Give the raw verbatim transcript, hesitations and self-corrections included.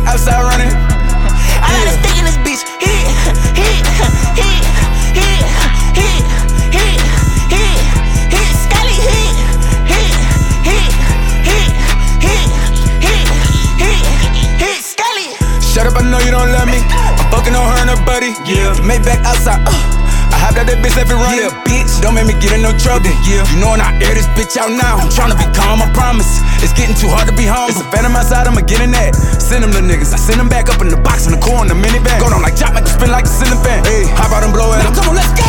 back outside running. I got a stick in this bitch. Hit, hit, hit, hit, hit, hit, hit, hit, Scully, hit, hit, hit, hit, hit, hit, hit, hit, Scully. Shut up, I know you don't love me. I'm fucking on her and her buddy. Yeah, made back outside. Uh. I hopped out that bitch, left it running. Yeah, bitch, don't make me get in no trouble. Yeah, you know when I air this bitch out now, I'm tryna be calm, I promise. It's getting too hard to be humble. It's a phantom outside, I'ma get in that. Send them the niggas, I send them back up in the box in the core in the minivan. Go down like chop, make it spin like a ceiling fan. Hey, hop out and blow at 'em. Come on, let's go.